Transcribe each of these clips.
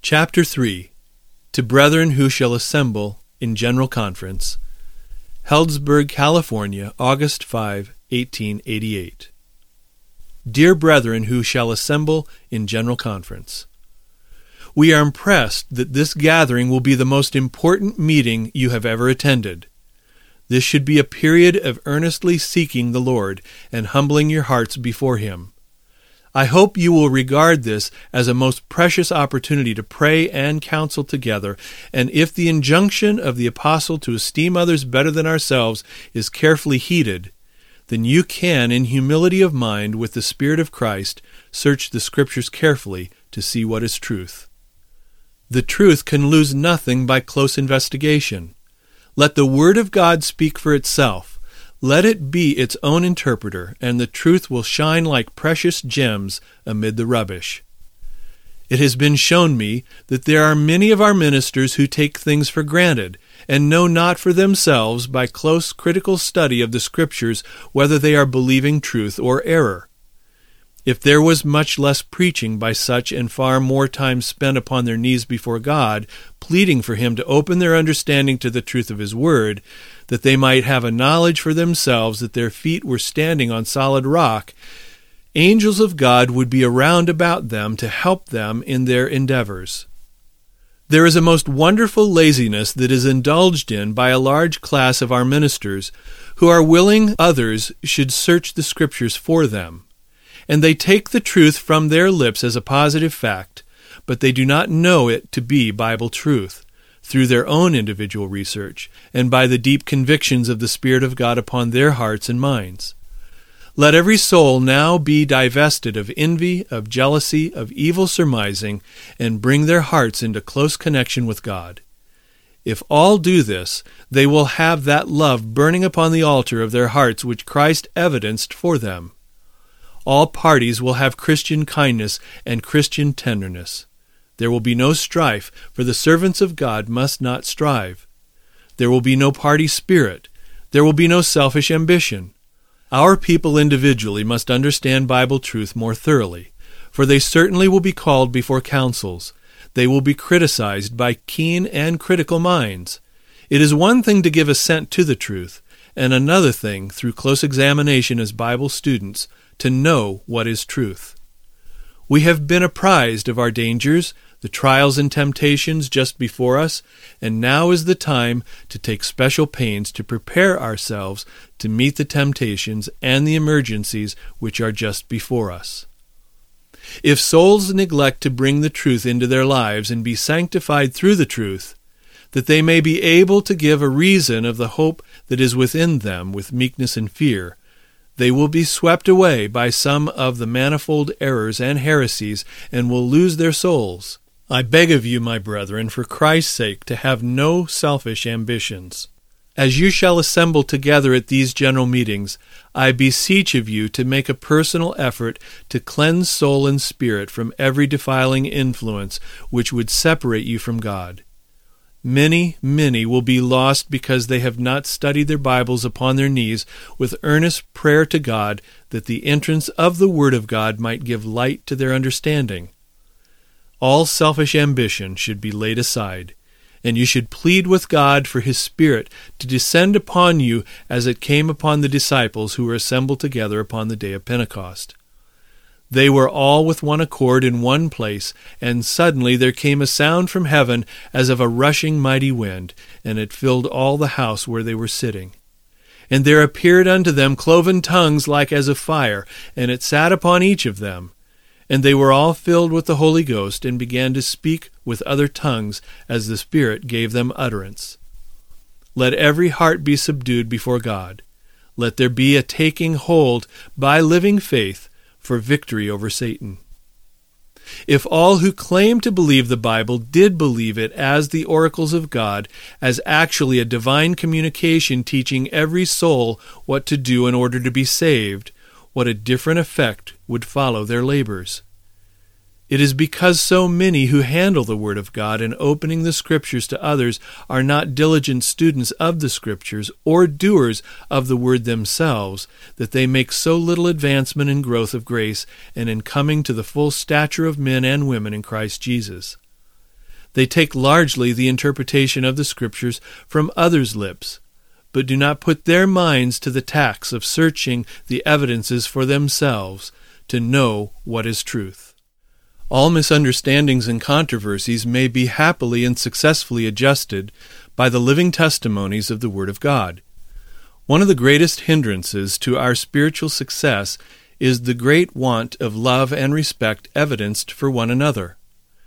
Chapter 3. To Brethren Who Shall Assemble in General Conference, Healdsburg, California, August 5, 1888. Dear Brethren Who Shall Assemble in General Conference, we are impressed that this gathering will be the most important meeting you have ever attended. This should be a period of earnestly seeking the Lord and humbling your hearts before Him. I hope you will regard this as a most precious opportunity to pray and counsel together, and if the injunction of the apostle to esteem others better than ourselves is carefully heeded, then you can, in humility of mind with the Spirit of Christ, search the Scriptures carefully to see what is truth. The truth can lose nothing by close investigation. Let the Word of God speak for itself. Let it be its own interpreter, and the truth will shine like precious gems amid the rubbish. It has been shown me that there are many of our ministers who take things for granted, and know not for themselves by close critical study of the Scriptures whether they are believing truth or error. If there was much less preaching by such and far more time spent upon their knees before God, pleading for Him to open their understanding to the truth of His Word, that they might have a knowledge for themselves that their feet were standing on solid rock, angels of God would be around about them to help them in their endeavors. There is a most wonderful laziness that is indulged in by a large class of our ministers who are willing others should search the Scriptures for them. And they take the truth from their lips as a positive fact, but they do not know it to be Bible truth, through their own individual research, and by the deep convictions of the Spirit of God upon their hearts and minds. Let every soul now be divested of envy, of jealousy, of evil surmising, and bring their hearts into close connection with God. If all do this, they will have that love burning upon the altar of their hearts which Christ evidenced for them. All parties will have Christian kindness and Christian tenderness. There will be no strife, for the servants of God must not strive. There will be no party spirit. There will be no selfish ambition. Our people individually must understand Bible truth more thoroughly, for they certainly will be called before councils. They will be criticized by keen and critical minds. It is one thing to give assent to the truth, and another thing, through close examination as Bible students, to know what is truth. We have been apprised of our dangers, the trials and temptations just before us, and now is the time to take special pains to prepare ourselves to meet the temptations and the emergencies which are just before us. If souls neglect to bring the truth into their lives and be sanctified through the truth, that they may be able to give a reason of the hope that is within them with meekness and fear, they will be swept away by some of the manifold errors and heresies, and will lose their souls. I beg of you, my brethren, for Christ's sake, to have no selfish ambitions. As you shall assemble together at these general meetings, I beseech of you to make a personal effort to cleanse soul and spirit from every defiling influence which would separate you from God. Many, many will be lost because they have not studied their Bibles upon their knees with earnest prayer to God that the entrance of the Word of God might give light to their understanding. All selfish ambition should be laid aside, and you should plead with God for His Spirit to descend upon you as it came upon the disciples who were assembled together upon the day of Pentecost. They were all with one accord in one place, and suddenly there came a sound from heaven as of a rushing mighty wind, and it filled all the house where they were sitting. And there appeared unto them cloven tongues like as of fire, and it sat upon each of them. And they were all filled with the Holy Ghost, and began to speak with other tongues as the Spirit gave them utterance. Let every heart be subdued before God. Let there be a taking hold by living faith for victory over Satan. If all who claim to believe the Bible did believe it as the oracles of God, as actually a divine communication teaching every soul what to do in order to be saved, what a different effect would follow their labors. It is because so many who handle the Word of God in opening the Scriptures to others are not diligent students of the Scriptures or doers of the Word themselves that they make so little advancement in growth of grace and in coming to the full stature of men and women in Christ Jesus. They take largely the interpretation of the Scriptures from others' lips, but do not put their minds to the task of searching the evidences for themselves to know what is truth. All misunderstandings and controversies may be happily and successfully adjusted by the living testimonies of the Word of God. One of the greatest hindrances to our spiritual success is the great want of love and respect evidenced for one another.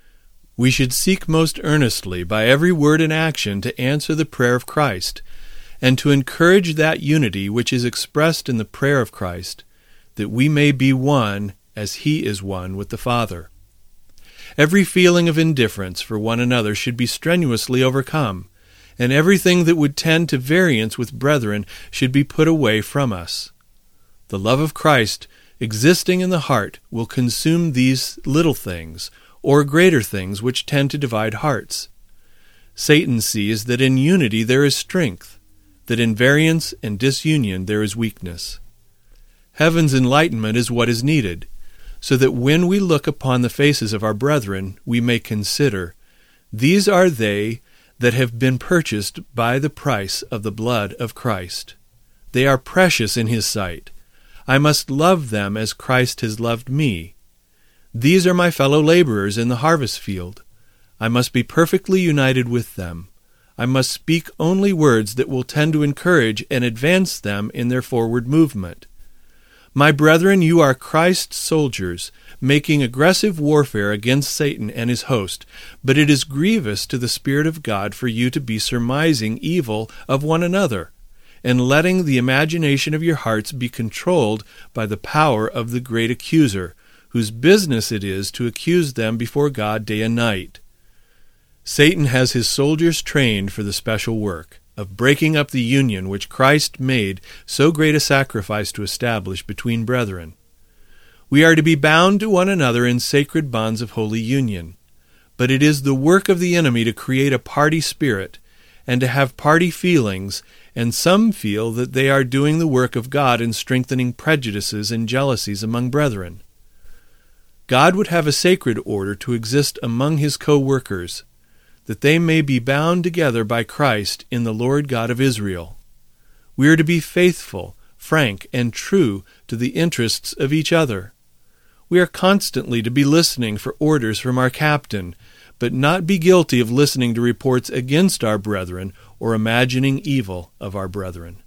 We should seek most earnestly by every word and action to answer the prayer of Christ, and to encourage that unity which is expressed in the prayer of Christ, that we may be one as He is one with the Father. Every feeling of indifference for one another should be strenuously overcome, and everything that would tend to variance with brethren should be put away from us. The love of Christ existing in the heart will consume these little things, or greater things which tend to divide hearts. Satan sees that in unity there is strength, that in variance and disunion there is weakness. Heaven's enlightenment is what is needed, so that when we look upon the faces of our brethren, we may consider, these are they that have been purchased by the price of the blood of Christ. They are precious in His sight. I must love them as Christ has loved me. These are my fellow laborers in the harvest field. I must be perfectly united with them. I must speak only words that will tend to encourage and advance them in their forward movement. My brethren, you are Christ's soldiers, making aggressive warfare against Satan and his host, but it is grievous to the Spirit of God for you to be surmising evil of one another, and letting the imagination of your hearts be controlled by the power of the great accuser, whose business it is to accuse them before God day and night. Satan has his soldiers trained for the special work of breaking up the union which Christ made so great a sacrifice to establish between brethren. We are to be bound to one another in sacred bonds of holy union, but it is the work of the enemy to create a party spirit and to have party feelings, and some feel that they are doing the work of God in strengthening prejudices and jealousies among brethren. God would have a sacred order to exist among His co-workers, that they may be bound together by Christ in the Lord God of Israel. We are to be faithful, frank, and true to the interests of each other. We are constantly to be listening for orders from our captain, but not be guilty of listening to reports against our brethren or imagining evil of our brethren.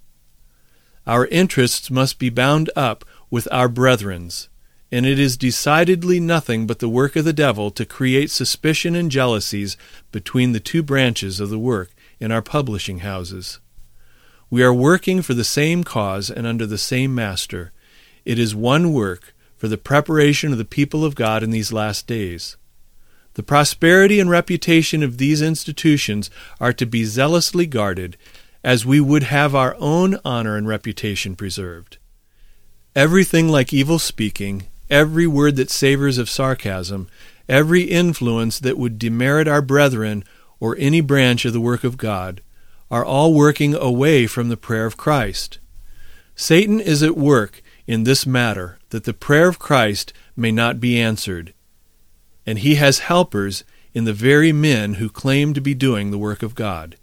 Our interests must be bound up with our brethren's, and it is decidedly nothing but the work of the devil to create suspicion and jealousies between the two branches of the work in our publishing houses. We are working for the same cause and under the same master. It is one work for the preparation of the people of God in these last days. The prosperity and reputation of these institutions are to be zealously guarded, as we would have our own honor and reputation preserved. Everything like evil speaking, every word that savors of sarcasm, every influence that would demerit our brethren or any branch of the work of God, are all working away from the prayer of Christ. Satan is at work in this matter, that the prayer of Christ may not be answered, and he has helpers in the very men who claim to be doing the work of God.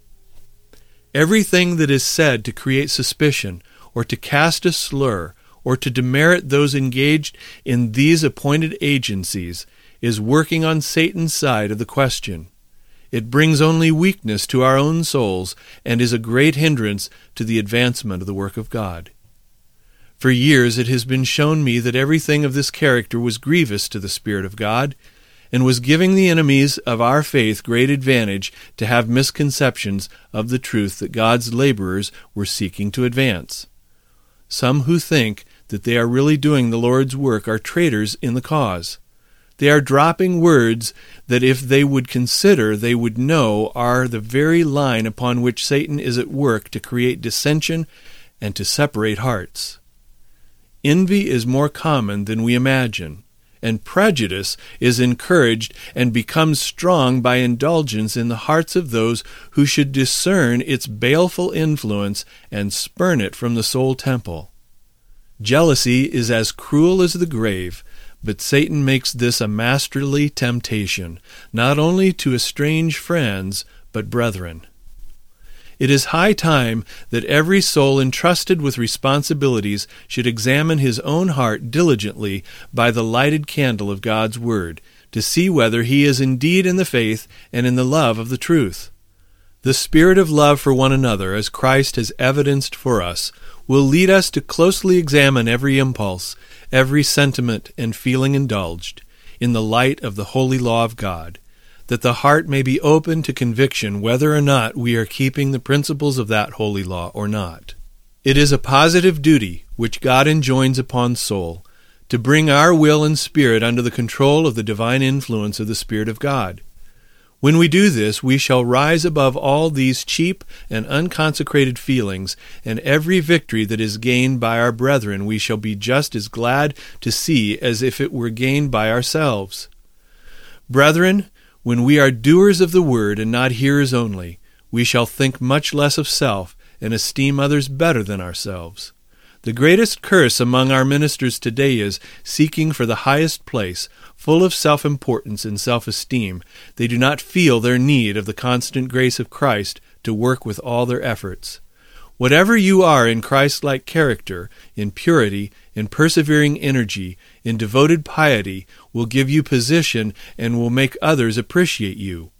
Everything that is said to create suspicion, or to cast a slur, or to demerit those engaged in these appointed agencies, is working on Satan's side of the question. It brings only weakness to our own souls, and is a great hindrance to the advancement of the work of God. For years it has been shown me that everything of this character was grievous to the Spirit of God, and was giving the enemies of our faith great advantage to have misconceptions of the truth that God's laborers were seeking to advance. Some who think that they are really doing the Lord's work are traitors in the cause. They are dropping words that if they would consider, they would know are the very line upon which Satan is at work to create dissension and to separate hearts. Envy is more common than we imagine, and prejudice is encouraged and becomes strong by indulgence in the hearts of those who should discern its baleful influence and spurn it from the soul temple. Jealousy is as cruel as the grave, but Satan makes this a masterly temptation, not only to estrange friends, but brethren. It is high time that every soul entrusted with responsibilities should examine his own heart diligently by the lighted candle of God's Word, to see whether he is indeed in the faith and in the love of the truth. The spirit of love for one another, as Christ has evidenced for us, will lead us to closely examine every impulse, every sentiment and feeling indulged, in the light of the holy law of God, that the heart may be open to conviction whether or not we are keeping the principles of that holy law or not. It is a positive duty which God enjoins upon soul, to bring our will and spirit under the control of the divine influence of the Spirit of God. When we do this, we shall rise above all these cheap and unconsecrated feelings, and every victory that is gained by our brethren we shall be just as glad to see as if it were gained by ourselves. Brethren, when we are doers of the word and not hearers only, we shall think much less of self and esteem others better than ourselves. The greatest curse among our ministers today is, seeking for the highest place, full of self-importance and self-esteem, they do not feel their need of the constant grace of Christ to work with all their efforts. Whatever you are in Christ-like character, in purity, in persevering energy, in devoted piety, will give you position and will make others appreciate you.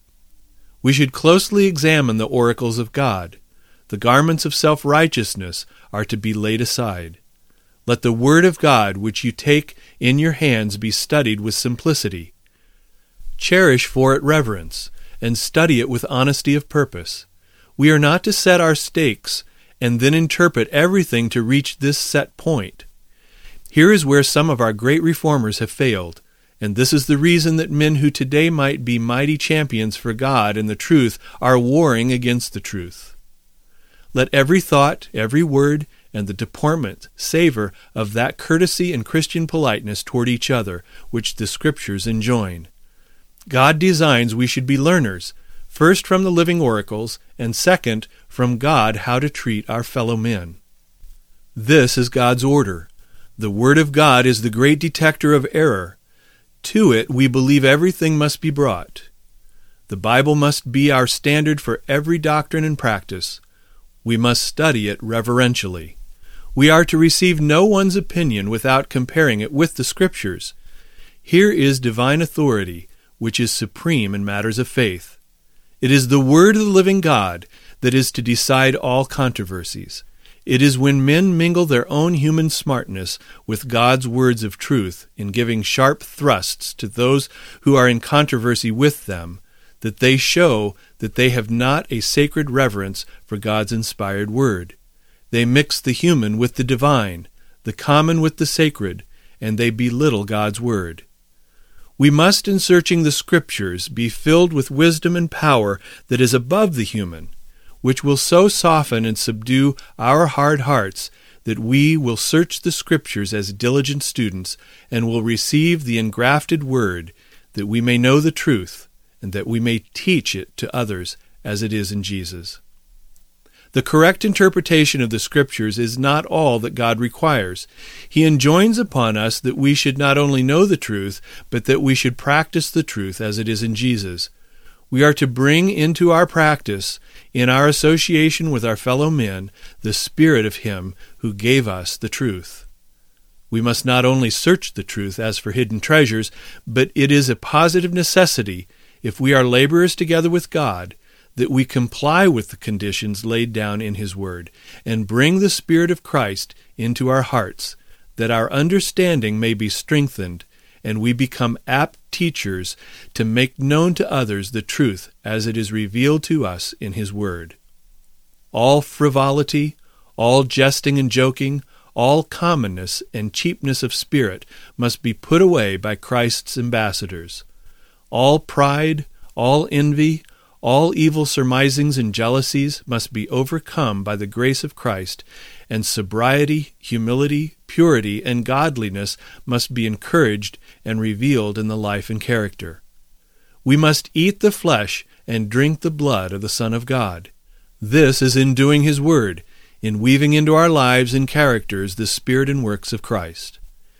We should closely examine the oracles of God. The garments of self-righteousness are to be laid aside. Let the Word of God which you take in your hands be studied with simplicity. Cherish for it reverence, and study it with honesty of purpose. We are not to set our stakes and then interpret everything to reach this set point. Here is where some of our great reformers have failed, and this is the reason that men who today might be mighty champions for God and the truth are warring against the truth. Let every thought, every word, and the deportment savor of that courtesy and Christian politeness toward each other which the Scriptures enjoin. God designs we should be learners, first from the living oracles, and second from God how to treat our fellow men. This is God's order. The Word of God is the great detector of error. To it we believe everything must be brought. The Bible must be our standard for every doctrine and practice. We must study it reverentially. We are to receive no one's opinion without comparing it with the Scriptures. Here is divine authority, which is supreme in matters of faith. It is the Word of the living God that is to decide all controversies. It is when men mingle their own human smartness with God's words of truth in giving sharp thrusts to those who are in controversy with them, that they show that they have not a sacred reverence for God's inspired word. They mix the human with the divine, the common with the sacred, and they belittle God's word. We must, in searching the Scriptures, be filled with wisdom and power that is above the human, which will so soften and subdue our hard hearts that we will search the Scriptures as diligent students and will receive the engrafted word, that we may know the truth, and that we may teach it to others as it is in Jesus. The correct interpretation of the Scriptures is not all that God requires. He enjoins upon us that we should not only know the truth, but that we should practice the truth as it is in Jesus. We are to bring into our practice, in our association with our fellow men, the spirit of Him who gave us the truth. We must not only search the truth as for hidden treasures, but it is a positive necessity, if we are laborers together with God, that we comply with the conditions laid down in His Word, and bring the Spirit of Christ into our hearts, that our understanding may be strengthened, and we become apt teachers to make known to others the truth as it is revealed to us in His Word. All frivolity, all jesting and joking, all commonness and cheapness of spirit must be put away by Christ's ambassadors. All pride, all envy, all evil surmisings and jealousies must be overcome by the grace of Christ, and sobriety, humility, purity, and godliness must be encouraged and revealed in the life and character. We must eat the flesh and drink the blood of the Son of God. This is in doing His Word, in weaving into our lives and characters the Spirit and works of Christ.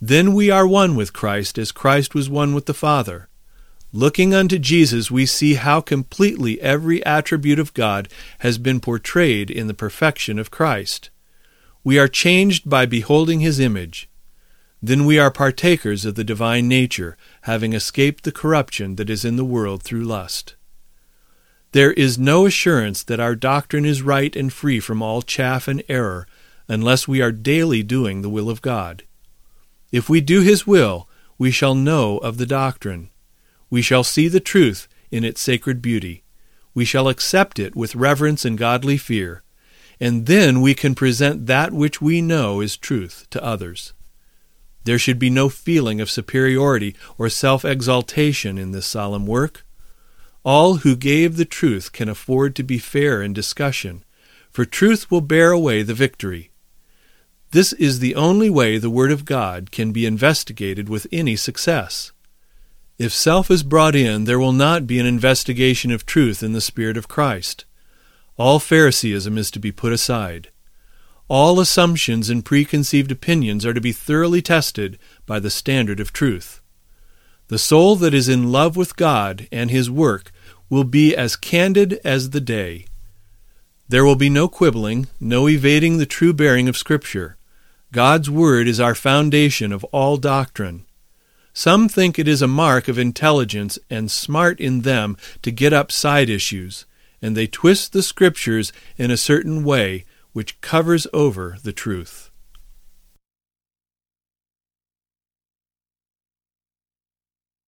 Then we are one with Christ, as Christ was one with the Father. Looking unto Jesus, we see how completely every attribute of God has been portrayed in the perfection of Christ. We are changed by beholding his image. Then we are partakers of the divine nature, having escaped the corruption that is in the world through lust. There is no assurance that our doctrine is right and free from all chaff and error, unless we are daily doing the will of God. If we do his will, we shall know of the doctrine. We shall see the truth in its sacred beauty. We shall accept it with reverence and godly fear, and then we can present that which we know is truth to others. There should be no feeling of superiority or self-exaltation in this solemn work. All who gave the truth can afford to be fair in discussion, for truth will bear away the victory. This is the only way the Word of God can be investigated with any success. If self is brought in, there will not be an investigation of truth in the Spirit of Christ. All Phariseeism is to be put aside. All assumptions and preconceived opinions are to be thoroughly tested by the standard of truth. The soul that is in love with God and his work will be as candid as the day. There will be no quibbling, no evading the true bearing of Scripture. God's Word is our foundation of all doctrine. Some think it is a mark of intelligence and smart in them to get up side issues, and they twist the Scriptures in a certain way which covers over the truth.